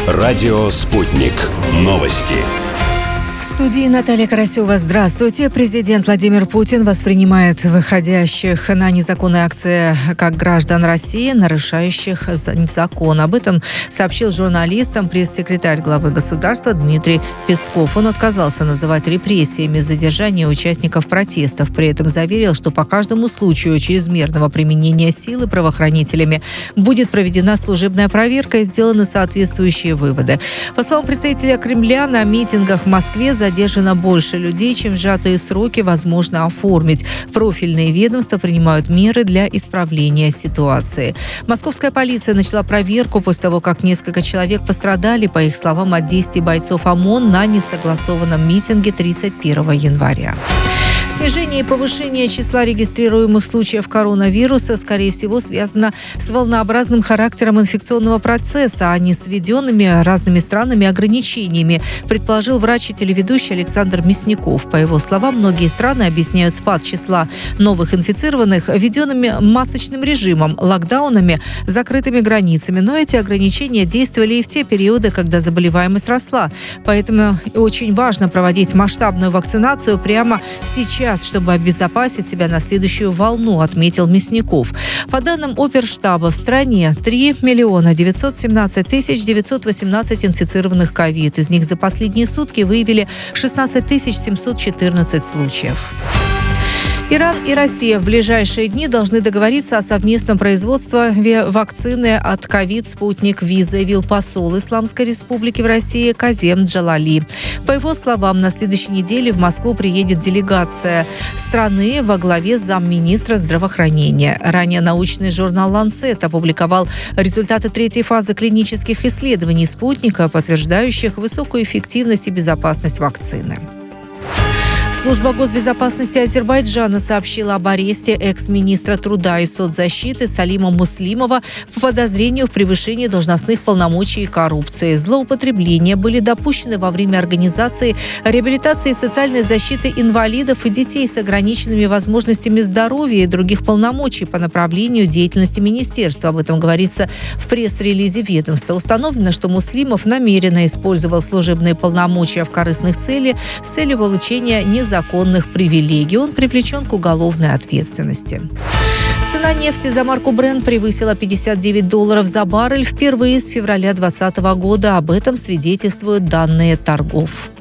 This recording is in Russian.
Радио «Спутник». Новости. В студии Наталья Карасева. Здравствуйте. Президент Владимир Путин воспринимает выходящих на незаконные акции как граждан России, нарушающих закон. Об этом сообщил журналистам пресс-секретарь главы государства Дмитрий Песков. Он отказался называть репрессиями задержание участников протестов. При этом заверил, что по каждому случаю чрезмерного применения силы правоохранителями будет проведена служебная проверка и сделаны соответствующие выводы. По словам представителя Кремля, на митингах в Москве задержано больше людей, чем в сжатые сроки возможно оформить. Профильные ведомства принимают меры для исправления ситуации. Московская полиция начала проверку после того, как несколько человек пострадали, по их словам, от действий бойцов ОМОН на несогласованном митинге 31 января. Снижение и повышение числа регистрируемых случаев коронавируса, скорее всего, связано с волнообразным характером инфекционного процесса, а не с введенными разными странами ограничениями, предположил врач и телеведущий Александр Мясников. По его словам, многие страны объясняют спад числа новых инфицированных введенными масочным режимом, локдаунами, закрытыми границами. Но эти ограничения действовали и в те периоды, когда заболеваемость росла. Поэтому очень важно проводить масштабную вакцинацию прямо сейчас, чтобы обезопасить себя на следующую волну, отметил Мясников. По данным Оперштаба, в стране 3 917 918 инфицированных ковид. Из них за последние сутки выявили 16 714 случаев. Иран и Россия в ближайшие дни должны договориться о совместном производстве вакцины от ковид «Спутник Ви», заявил посол Исламской Республики в России Казем Джалали. По его словам, на следующей неделе в Москву приедет делегация страны во главе с замминистра здравоохранения. Ранее научный журнал «Ланцет» опубликовал результаты третьей фазы клинических исследований спутника, подтверждающих высокую эффективность и безопасность вакцины. Служба госбезопасности Азербайджана сообщила об аресте экс-министра труда и соцзащиты Салима Муслимова по подозрению в превышении должностных полномочий и коррупции. Злоупотребления были допущены во время организации реабилитации и социальной защиты инвалидов и детей с ограниченными возможностями здоровья и других полномочий по направлению деятельности министерства. Об этом говорится в пресс-релизе ведомства. Установлено, что Муслимов намеренно использовал служебные полномочия в корыстных целях с целью получения незаконных привилегий. Он привлечен к уголовной ответственности. Цена нефти за марку Brent превысила $59 за баррель впервые с февраля 2020 года. Об этом свидетельствуют данные торгов.